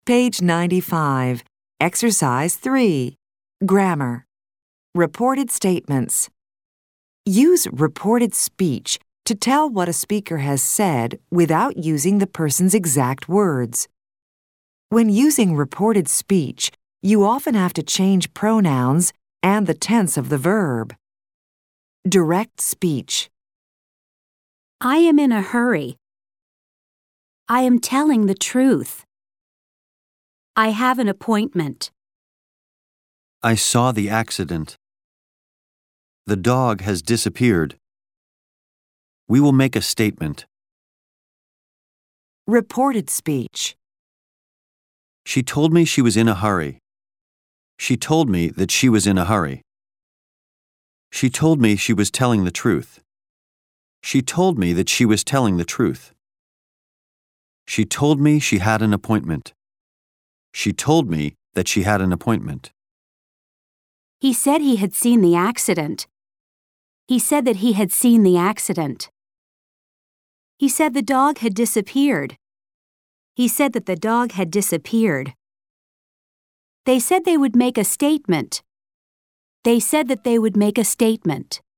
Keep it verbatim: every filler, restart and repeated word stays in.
Page ninety-five, Exercise three, Grammar. Reported statements. Use reported speech to tell what a speaker has said without using the person's exact words. When using reported speech, you often have to change pronouns and the tense of the verb. Direct speech. I am in a hurry. I am telling the truth. I have an appointment. I saw the accident. The dog has disappeared. We will make a statement. Reported speech. She told me she was in a hurry. She told me that she was in a hurry. She told me she was telling the truth. She told me that she was telling the truth. She told me she had an appointment. She told me that she had an appointment. He said he had seen the accident. He said that he had seen the accident. He said the dog had disappeared. He said that the dog had disappeared. They said they would make a statement. They said that they would make a statement.